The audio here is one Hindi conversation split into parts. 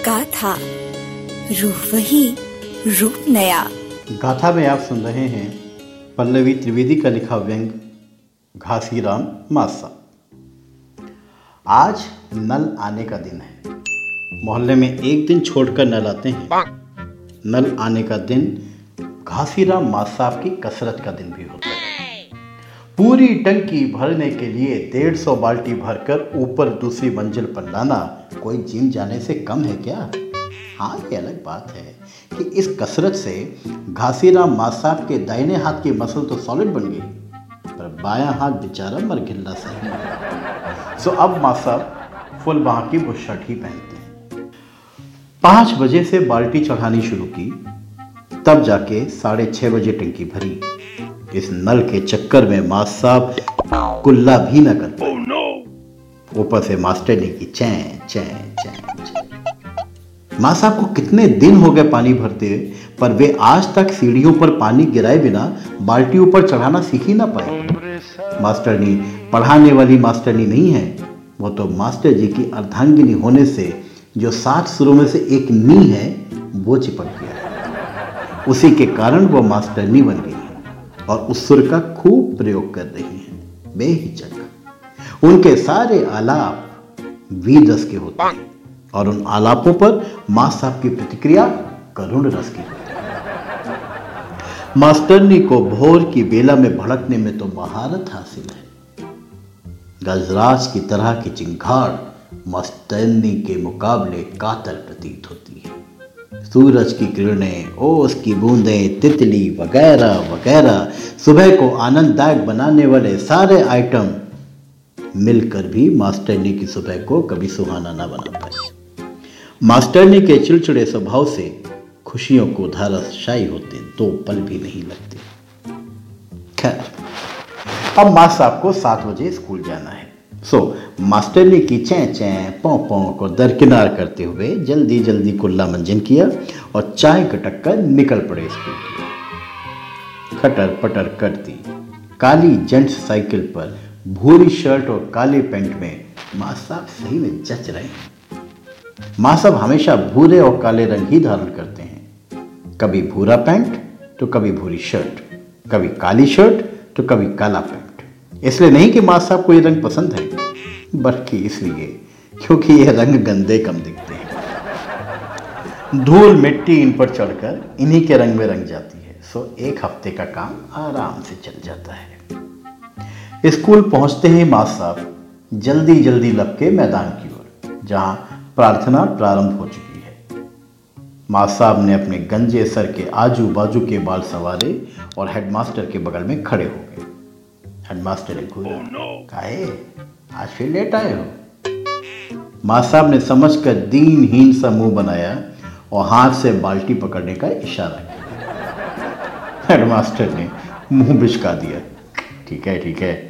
गाथा, रूह वही, रूप नया। गाथा में आप सुन रहे हैं पल्लवी त्रिवेदी का लिखा व्यंग घासीराम मासा। आज नल आने का दिन है। मोहल्ले में एक दिन छोड़कर नल आते हैं। नल आने का दिन घासीराम मासा की कसरत का दिन भी होता है। पूरी टंकी भरने के लिए 150 बाल्टी भरकर ऊपर दूसरी मंजिल पर लाना कोई जिम जाने से कम है क्या? हाँ, ये अलग बात है कि इस कसरत से घासीराम मासा के दाहिने हाथ की मसल तो सॉलिड बन गई, पर बायां हाथ बेचारा मरगिल्ला सा ही। सो अब मासा फुल बाह की बुशर्ट ही पहनते हैं। 5 बजे से बाल्टी चढ़ानी शुरू की, तब जाके 6:30 बजे टंकी भरी। इस नल के चक्कर में मास्टर साहब कुल्ला भी न कर पाए। ऊपर से मास्टर ने की चैं चैं चैं चैं। माँ साहब को कितने दिन हो गए पानी भरते, पर वे आज तक सीढ़ियों पर पानी गिराए बिना बाल्टी ऊपर चढ़ाना सीख ही ना पाए। मास्टरनी पढ़ाने वाली मास्टरनी नहीं है, वो तो मास्टर जी की अर्धांगिनी होने से जो 60 सुरों में से एक नी है वो चिपक गया। उसी के कारण वो मास्टरनी बन गई और उस सुर का खूब प्रयोग कर रही हैं बेहिचक। उनके सारे आलाप वीर रस के होते हैं और उन आलापों पर मां साहब की प्रतिक्रिया करुण रस की होती है। मास्टरनी को भोर की बेला में भड़कने में तो महारत हासिल है। गजराज की तरह की चिंगाड़ मास्टरनी के मुकाबले कातर प्रतीत होती है। सूरज की किरणें, ओस की बूंदें, तितली वगैरह वगैरह, सुबह को आनंददायक बनाने वाले सारे आइटम मिलकर भी मास्टरनी की सुबह को कभी सुहाना ना बना पाए। मास्टरनी के चिड़चिड़े स्वभाव से खुशियों को धाराशायी होते 2 पल भी नहीं लगते। खैर, अब मास्टर साहब को 7 बजे स्कूल जाना है। सो मास्टरनी की चैं चैं पौ पौ को दरकिनार करते हुए जल्दी जल्दी कुल्ला मंजन किया और चाय गटक कर निकल पड़े स्कूल की। खटर पटर करती काली जेंट्स साइकिल पर भूरी शर्ट और काले पैंट में माँ साहब सही में जच रहे हैं। माँ साहब हमेशा भूरे और काले रंग ही धारण करते हैं। कभी भूरा पैंट तो कभी भूरी शर्ट, कभी काली शर्ट तो कभी काला पैंट। इसलिए नहीं कि माँ साहब को ये रंग पसंद है, बल्कि इसलिए क्योंकि ये रंग गंदे कम दिखते हैं। धूल मिट्टी इन पर चढ़कर इन्हीं के रंग में रंग जाती है। सो 1 हफ्ते का काम आराम से चल जाता है। स्कूल पहुंचते ही माँ साहब जल्दी जल्दी लपके मैदान की ओर, जहां प्रार्थना प्रारंभ हो चुकी है। माँ साहब ने अपने गंजे सर के आजू बाजू के बाल संवारे और हेडमास्टर के बगल में खड़े हो गए। हेडमास्टर ने घूरा, काहे आज फिर लेट आए हो? माँ साहब ने समझकर दीनहीन सा मुंह बनाया और हाथ से बाल्टी पकड़ने का इशारा किया। हेडमास्टर ने मुंह बिचका दिया, ठीक है ठीक है।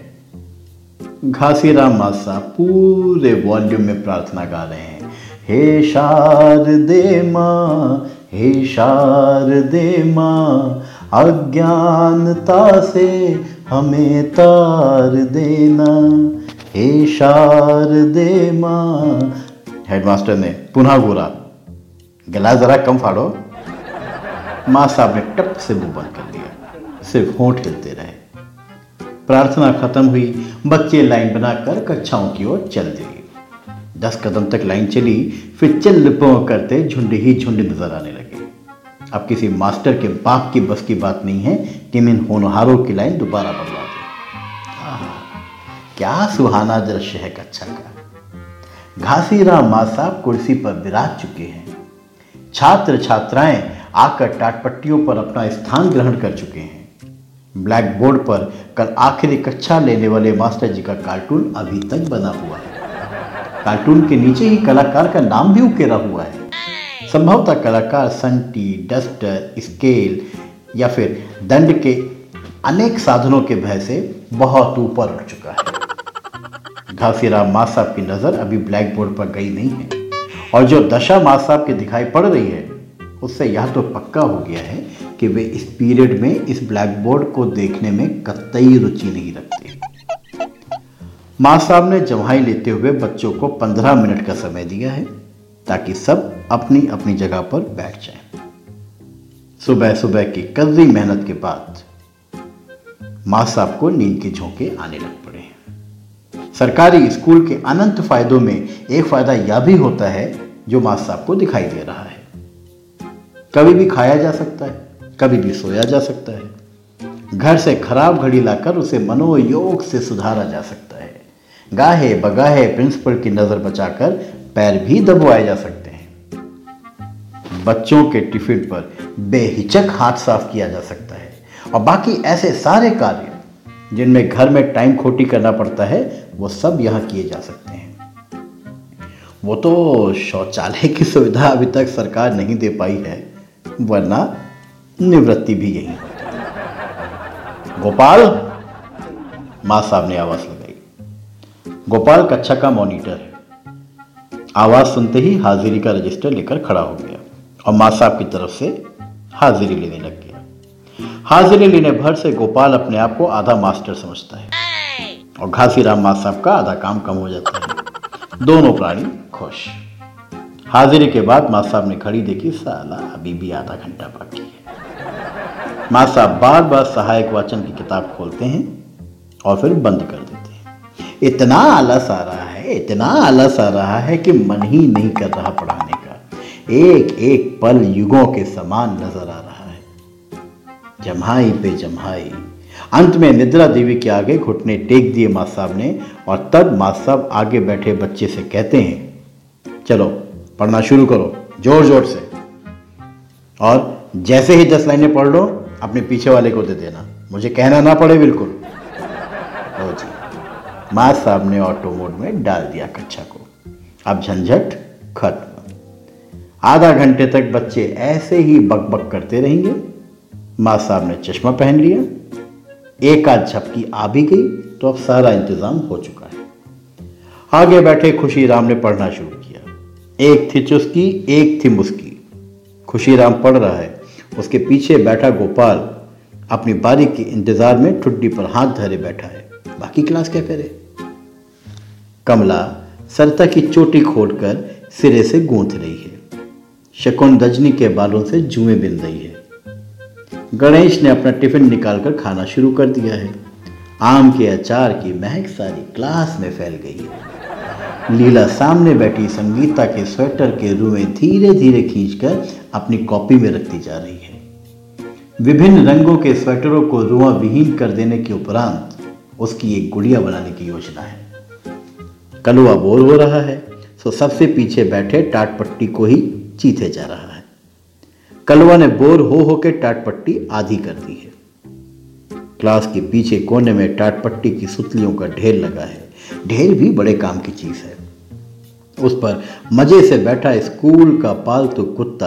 घासीराम माँ साहब पूरे वॉल्यूम में प्रार्थना गा रहे हैं। हे शारदे माँ, हे शारदे माँ, अज्ञानता से हमें तार देना, हे शारदे माँ। हेडमास्टर ने पुनः घूरा, गला जरा कम फाड़ो। माँ साहब ने टप से मुंह बंद कर लिया, सिर्फ होंठ हिलते रहे। प्रार्थना खत्म हुई। बच्चे लाइन बनाकर कक्षाओं की ओर चल दिए। 10 कदम तक लाइन चली, फिर चिल्ल पौ करते झुंड ही झुंड नजर आने लगे। अब किसी मास्टर के बाप की बस की बात नहीं है कि इन होनहारों की लाइन दोबारा बदला दे। क्या सुहाना दृश्य है कक्षा का। घासीराम माँ साहब कुर्सी पर विराज चुके हैं। छात्र छात्राएं आकर टाटपट्टियों पर अपना स्थान ग्रहण कर चुके हैं। ब्लैक बोर्ड पर कल आखिरी कक्षा लेने वाले मास्टर जी का कार्टून अभी तक बना हुआ है। कार्टून के नीचे ही कलाकार का नाम भी उकेरा हुआ है। संभवतः कलाकार संटी, डस्टर, स्केल या फिर दंड के अनेक साधनों के भय से बहुत ऊपर उठ चुका है। घासीराम माँ साहब की नजर अभी ब्लैक बोर्ड पर गई नहीं है, और जो दशा माँ साहब की दिखाई पड़ रही है उससे यह तो पक्का हो गया है कि वे इस पीरियड में इस ब्लैक बोर्ड को देखने में कतई रुचि नहीं रखते। माँ साहब ने जम्हाई लेते हुए बच्चों को 15 मिनट का समय दिया है। ताकि सब अपनी अपनी जगह पर बैठ जाएं। सुबह सुबह की कड़ी मेहनत के बाद मां साहब को नींद के झोंके आने लग पड़े। सरकारी स्कूल के अनंत फायदों में एक फायदा यह भी होता है जो मां साहब को दिखाई दे रहा है। कभी भी खाया जा सकता है, कभी भी सोया जा सकता है। घर से खराब घड़ी लाकर उसे मनोयोग से सुधारा जा सकता है। गाहे बगाहे प्रिंसिपल की नजर बचाकर पैर भी दबवाए जा सकते हैं। बच्चों के टिफिन पर बेहिचक हाथ साफ किया जा सकता है। और बाकी ऐसे सारे कार्य जिनमें घर में टाइम खोटी करना पड़ता है वो सब यहां किए जा सकते हैं। वो तो शौचालय की सुविधा अभी तक सरकार नहीं दे पाई है, वरना निवृत्ति भी यही होती है। गोपाल, मां साहब ने आवाज लगाई। गोपाल कक्षा का मॉनिटर है। आवाज सुनते ही हाजिरी का रजिस्टर लेकर खड़ा हो गया और मां साहब की तरफ से हाजिरी लेने लग गया। हाजिरी लेने भर से गोपाल अपने आप को आधा मास्टर समझता है और घासीराम मां साहब का आधा काम कम हो जाता है। दोनों प्राणी खुश। हाजिरी के बाद मां साहब ने घड़ी देखी, साला अभी भी आधा घंटा बाकी है। मां साहब बार बार सहायक वाचन की किताब खोलते हैं और फिर बंद कर देते हैं। इतना आलस आ रहा है, इतना आलस आ रहा है कि मन ही नहीं कर रहा पढ़ाने का। एक एक पल युगों के समान नजर आ रहा है। जम्हाई पे जम्हाई। अंत में निद्रा देवी के आगे घुटने टेक दिए मां साहब ने और तब मां साहब आगे बैठे बच्चे से कहते हैं, चलो पढ़ना शुरू करो जोर जोर से, और जैसे ही 10 लाइनें पढ़ लो अपने पीछे वाले को दे देना, मुझे कहना ना पड़े बिल्कुल। लो जी, मां साहब ने ऑटो मोड में डाल दिया कक्षा को। अब झंझट खत्म। आधा घंटे तक बच्चे ऐसे ही बकबक करते रहेंगे। मां साहब ने चश्मा पहन लिया। एक आध झपकी आ भी गई तो अब सारा इंतजाम हो चुका है। आगे बैठे खुशीराम ने पढ़ना शुरू किया। एक थी चुस्की, एक थी मुस्की। खुशीराम पढ़ रहा है, उसके पीछे बैठा गोपाल अपनी बारी के इंतजार में ठुड्डी पर हाथ धरे बैठा है। बाकी क्लास क्या करे? कमला सरता की चोटी खोलकर सिरे से गूंथ रही है। शकुन रजनी के बालों से जुएं बिन रही है। गणेश ने अपना टिफिन निकालकर खाना शुरू कर दिया है। आम के अचार की महक सारी क्लास में फैल गई है। लीला सामने बैठी संगीता के स्वेटर के रुएं धीरे धीरे खींचकर अपनी कॉपी में रखती जा रही है। विभिन्न रंगों के स्वेटरों को रुआं विहीन कर देने के उपरांत उसकी एक गुड़िया बनाने की योजना है। कलुआ बोर हो रहा है तो सबसे पीछे बैठे टाटपट्टी को ही चीथे जा रहा है। कलुआ ने बोर हो के टाटपट्टी आधी कर दी है। क्लास के पीछे कोने में टाटपट्टी की सुतलियों का ढेर लगा है। ढेर भी बड़े काम की चीज है। उस पर मजे से बैठा स्कूल का पालतू कुत्ता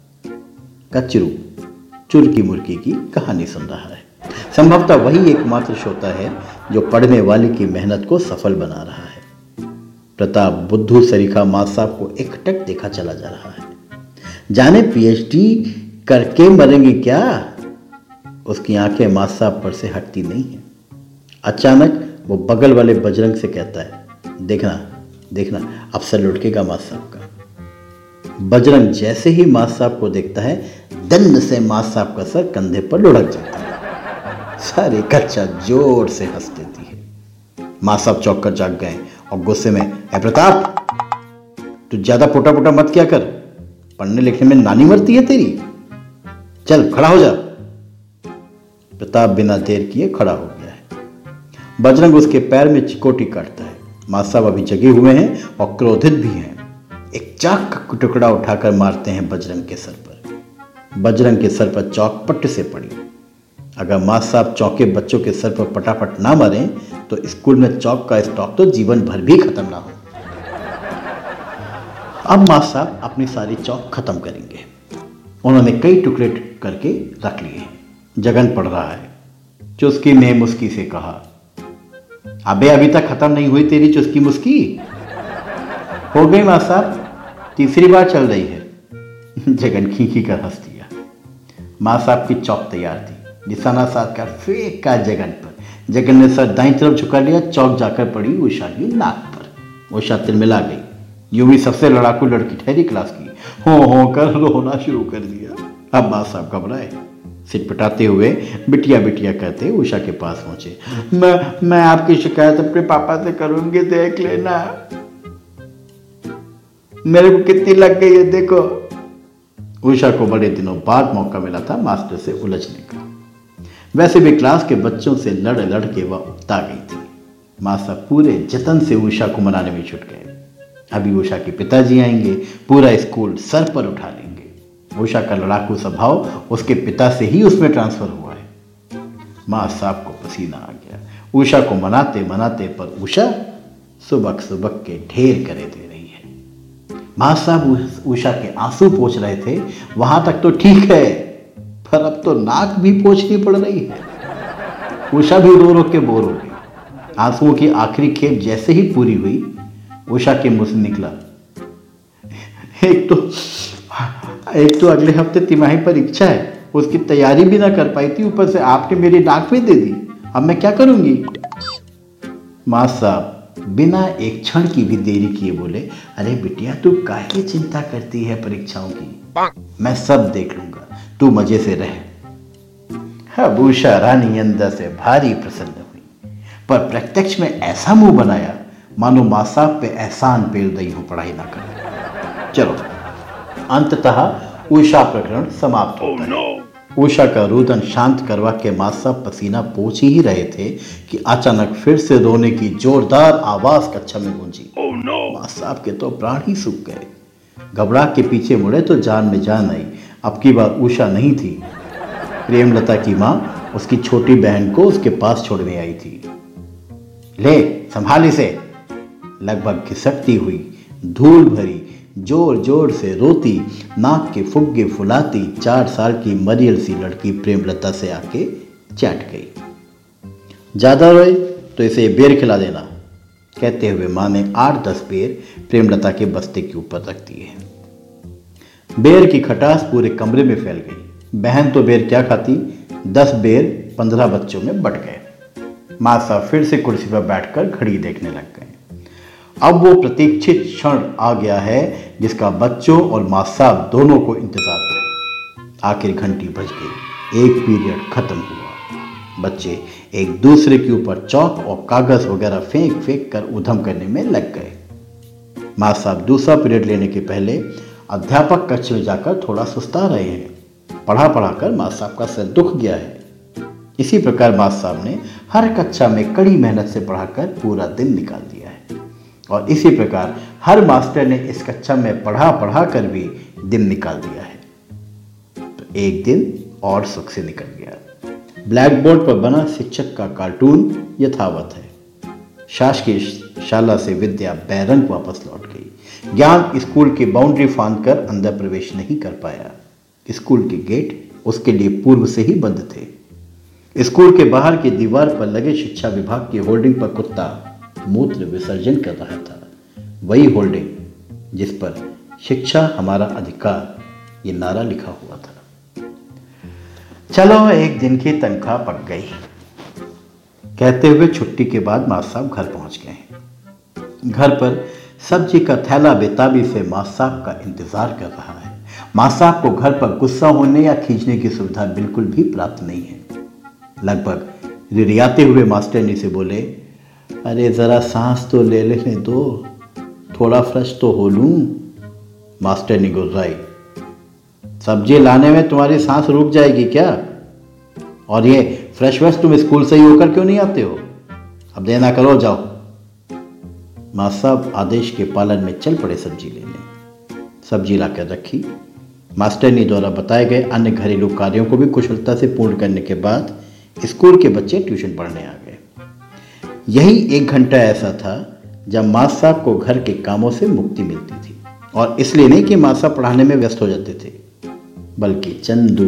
कचरू चुरकी मुर्की की कहानी सुन रहा है। संभवतः वही एकमात्र श्रोता है जो पढ़ने वाले की मेहनत को सफल बना रहा है। प्रताप बुद्धू सरीखा मां साहब को एकटक देखा चला जा रहा है। जाने पीएचडी करके मरेंगे क्या? उसकी आंखें मां साहब पर से हटती नहीं है। अचानक वो बगल वाले बजरंग से कहता है, देखना देखना अब सर लुढ़केगा मां साहब का। बजरंग जैसे ही मां साहब को देखता है दंड से मां साहब का सर कंधे पर लुढ़क जाता है। सारी कक्षा जोर से हंस देती है। मां साहब चौंक कर जाग गए और गुस्से में, ए प्रताप, तू ज्यादा पोटा पोटा मत क्या कर, पढ़ने लिखने में नानी मरती है तेरी, चल खड़ा हो जा। प्रताप बिना देर किए खड़ा हो गया है। बजरंग उसके पैर में चिकोटी काटता है। मां साहब अभी जगे हुए हैं और क्रोधित भी हैं। एक चाक का टुकड़ा उठाकर मारते हैं बजरंग के सर पर। बजरंग के सर पर चौक पट्ट से पड़ी। अगर मां साहब चौके बच्चों के सर पर पटापट ना मारें तो स्कूल में चौक का स्टॉक तो जीवन भर भी खत्म ना हो। अब मां साहब अपनी सारी चौक खत्म करेंगे। उन्होंने कई टुकड़े करके रख लिए हैं। जगन पढ़ रहा है। चुस्की ने मुस्की से कहा, अबे अभी तक खत्म नहीं हुई तेरी चुस्की मुस्की? हो गई मां साहब, तीसरी बार चल रही है। जगन खींची कर हंस दिया। मां साहब की चौक तैयार थी। निशाना साथ कर फेंका जगन पर। जगन ने सर दाईं तरफ झुका लिया। चौक जाकर पड़ी उषा की नाक पर। उषा तिलमिला गई। यूं भी सबसे लड़ाकू लड़की ठहरी क्लास की हो कर रोना शुरू कर दिया। अब माँ साहब घबराए, सिटपटाते हुए बिटिया बिटिया कहते उषा के पास पहुंचे। मैं आपकी शिकायत अपने पापा से करूंगी, देख लेना मेरे को कितनी लग गई है देखो। उषा को बड़े दिनों बाद मौका मिला था मास्टर से उलझने का। वैसे भी क्लास के बच्चों से लड़ लड़ के वह उकता गई थी। मास्टर पूरे जतन से उषा को मनाने में छुट गए। अभी उषा के पिताजी आएंगे, पूरा स्कूल सर पर उठा लेंगे। उषा का लड़ाकू स्वभाव उसके पिता से ही उसमें ट्रांसफर हुआ है। माँ साहब को पसीना आ गया उषा को मनाते मनाते, पर उषा सुबक सुबक के ढेर करे दे रही है। माँ साहब उषा के आंसू पोंछ रहे थे, वहां तक तो ठीक है, पर अब तो नाक भी पोंछनी पड़ रही है। उषा भी रो रो के बोर हो गई। आंसुओं की आखिरी खेप जैसे ही पूरी हुई, उषा के मुंह से निकला, एक तो अगले हफ्ते तिमाही परीक्षा है, उसकी तैयारी भी ना कर पाई थी, ऊपर से आपने मेरी नाक में दे दी, अब मैं क्या करूंगी। माँ साहब बिना एक क्षण की भी देरी किए बोले, अरे बिटिया तू काहे चिंता करती है परीक्षाओं की, मैं सब देख लूंगा, तू मजे से रह। अब उषा रानी अंदर से भारी प्रसन्न हुई, पर प्रत्यक्ष में ऐसा मुंह बनाया मानो माँ साहब पे एहसान पेल रही हो पढ़ाई ना कर। चलो अंततः उषा प्रकरण समाप्त होता है। उषा का रुदन शांत करवा के माँ साहब पसीना पोंछ ही रहे थे कि अचानक फिर से रोने की जोरदार आवाज कक्षा में गूंजी। माँ साहब के तो प्राण ही सूख गए। घबरा के पीछे मुड़े तो जान में जान आई। अब की बार उषा नहीं थी, प्रेमलता की माँ उसकी छोटी बहन को उसके पास छोड़ने आई थी। ले संभाल इसे, लगभग खिसकती हुई, धूल भरी, जोर जोर से रोती, नाक के फुग्गे फुलाती 4 साल की मरियल सी लड़की प्रेमलता से आके चैट गई। ज्यादा रोए तो इसे बेर खिला देना, कहते हुए माँ ने 8-10 बेर प्रेमलता के बस्ते के ऊपर रख दिए। बेर की खटास पूरे कमरे में फैल गई। बहन तो बेर क्या खाती, 10 बेर 15 बच्चों में बट गए। माँ साहब फिर से कुर्सी पर बैठकर घड़ी देखने लग गए। अब वो प्रतीक्षित क्षण आ गया है जिसका बच्चों और माँ साहब दोनों को इंतजार था। आखिर घंटी बज गई, एक पीरियड खत्म हुआ। बच्चे एक दूसरे के ऊपर चौक और कागज वगैरह फेंक फेंक कर उधम करने में लग गए। माँ साहब दूसरा पीरियड लेने के पहले अध्यापक कक्ष में जाकर थोड़ा सुस्ता रहे हैं। पढ़ा पढ़ा कर माँ साहब का सिर दुख गया है। इसी प्रकार माँ साहब ने हर कक्षा में कड़ी मेहनत से पढ़ाकर पूरा दिन निकाल दिया है, और इसी प्रकार हर मास्टर ने इस कक्षा में पढ़ा पढ़ा कर भी दिन निकाल दिया है। तो एक दिन और सुख से निकल गया। ब्लैक बोर्ड पर बना शिक्षक का कार्टून यथावत है। शासकीय शाला से विद्या बैरंग वापस लौट गई। ज्ञान स्कूल की बाउंड्री फांद कर अंदर प्रवेश नहीं कर पाया। स्कूल के गेट उसके लिए पूर्व से ही बंद थे। स्कूल के बाहर की दीवार पर लगे शिक्षा विभाग की होर्डिंग पर कुत्ता मूत्र विसर्जन कर रहा था। वही होल्डिंग जिस पर शिक्षा हमारा अधिकार ये नारा लिखा हुआ था। चलो एक दिन की तनख्वाह पक गई, कहते हुए छुट्टी के बाद माँ साहब घर पहुंच गए। घर पर सब्जी का थैला बेताबी से माँ साहब का इंतजार कर रहा है। माँ साहब को घर पर गुस्सा होने या खींचने की सुविधा बिल्कुल भी प्राप्त नहीं है। लगभग रिरियाते हुए मास्टरनी से बोले, अरे जरा सांस तो ले लेने दो, थोड़ा फ्रेश तो हो लूं। मास्टरनी गुर्राई, सब्जी लाने में तुम्हारी सांस रुक जाएगी क्या? और ये फ्रेश वेश तुम स्कूल से ही होकर क्यों नहीं आते हो? अब देना करो, जाओ। माँ साहब आदेश के पालन में चल पड़े सब्जी लेने। सब्जी लाकर रखी। मास्टरनी द्वारा बताए गए अन्य घरेलू कार्यों को भी कुशलता से पूर्ण करने के बाद स्कूल के बच्चे ट्यूशन पढ़ने आ गए। यही 1 घंटा ऐसा था जब माँ साहब को घर के कामों से मुक्ति मिलती थी, और इसलिए नहीं कि माँ साहब पढ़ाने में व्यस्त हो जाते थे, बल्कि चंदू,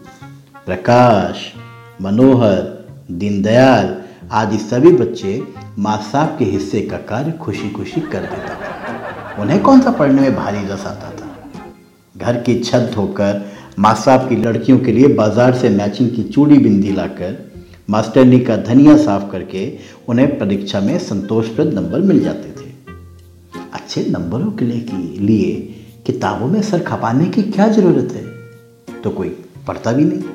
प्रकाश, मनोहर, दीनदयाल आदि सभी बच्चे माँ साहब के हिस्से का कार्य खुशी खुशी कर देते थे। उन्हें कौन सा पढ़ने में भारी रस आता था। घर की छत धोकर माँ साहब की लड़कियों के लिए बाजार से मैचिंग की चूड़ी बिंदी लाकर मास्टरनी का धनिया साफ करके उन्हें परीक्षा में संतोषप्रद नंबर मिल जाते थे। अच्छे नंबरों के लिए किताबों में सर खपाने की क्या जरूरत है, तो कोई पढ़ता भी नहीं।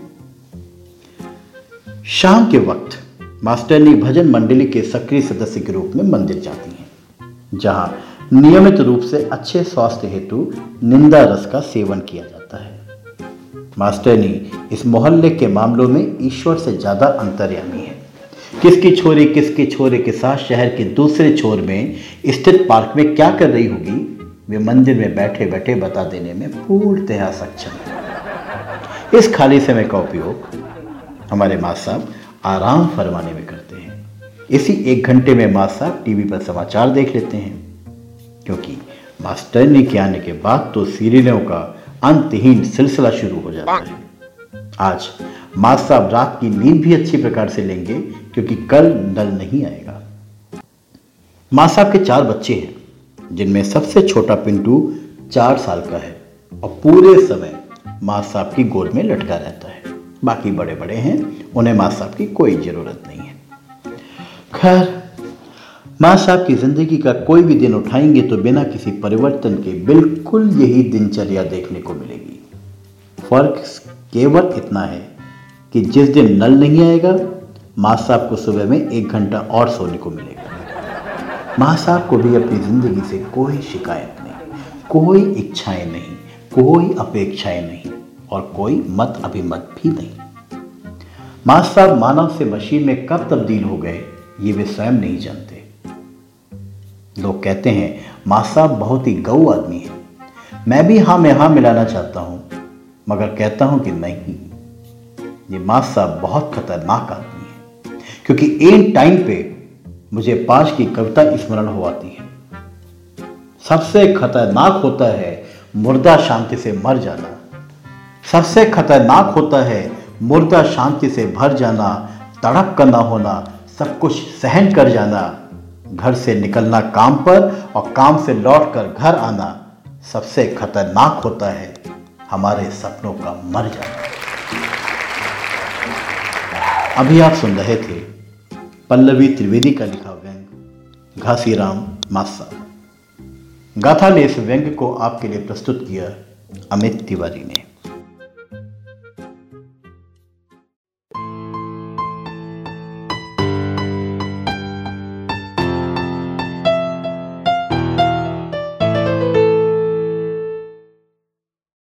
शाम के वक्त मास्टरनी भजन मंडली के सक्रिय सदस्य के रूप में मंदिर जाती हैं, जहां नियमित रूप से अच्छे स्वास्थ्य हेतु निंदा रस का सेवन किया जाता है। मास्टरनी इस मोहल्ले के मामलों में ईश्वर से ज्यादा अंतर्यामी है। किसकी छोरी किसके छोरे के साथ शहर के दूसरे छोर में स्थित पार्क में क्या कर रही होगी, वे मंदिर में बैठे बैठे बता देने में पूर्णतः सक्षम है। इस खाली समय का उपयोग हमारे माँ साहब आराम फरमाने में करते हैं। इसी 1 घंटे में माँ साहब टीवी पर समाचार देख लेते हैं, क्योंकि मास्टरनी के आने के बाद तो सीरियलों का अंतहीन सिलसिला शुरू हो जाता है। आज माँ साहब रात की नींद भी अच्छी प्रकार से लेंगे, क्योंकि कल नल नहीं आएगा। माँ साहब के 4 बच्चे हैं, जिनमें सबसे छोटा पिंटू 4 साल का है और पूरे समय माँ साहब की गोद में लटका रहता है। बाकी बड़े बड़े हैं, उन्हें माँ साहब की कोई जरूरत नहीं है। खैर, माँ साहब की जिंदगी का कोई भी दिन उठाएंगे तो बिना किसी परिवर्तन के बिल्कुल यही दिनचर्या देखने को मिलेगी। फर्क केवल इतना है कि जिस दिन नल नहीं आएगा, माँ साहब को सुबह में 1 घंटा और सोने को मिलेगा। माँ साहब को भी अपनी जिंदगी से कोई शिकायत नहीं, कोई इच्छाएं नहीं, कोई अपेक्षाएं नहीं और कोई मत अभिमत भी नहीं। माँ साहब मानव से मशीन में कब तब्दील हो गए, ये वे स्वयं नहीं जानते। लोग कहते हैं माँ साहब बहुत ही गऊ आदमी है। मैं भी हाँ में हाँ मिलाना चाहता हूं, मगर कहता हूं कि नहीं, ये माँ साहब बहुत खतरनाक आदमी है, क्योंकि एन टाइम पे मुझे 5 की कविता स्मरण हो आती है। सबसे खतरनाक होता है मुर्दा शांति से मर जाना, सबसे खतरनाक होता है मुर्दा शांति से भर जाना, तड़प का ना होना, सब कुछ सहन कर जाना, घर से निकलना काम पर और काम से लौटकर घर आना। सबसे खतरनाक होता है हमारे सपनों का मर जाना। अभी आप सुन रहे थे पल्लवी त्रिवेदी का लिखा व्यंग घासीराम माँ साहब। गाथा ने इस व्यंग को आपके लिए प्रस्तुत किया अमित तिवारी ने।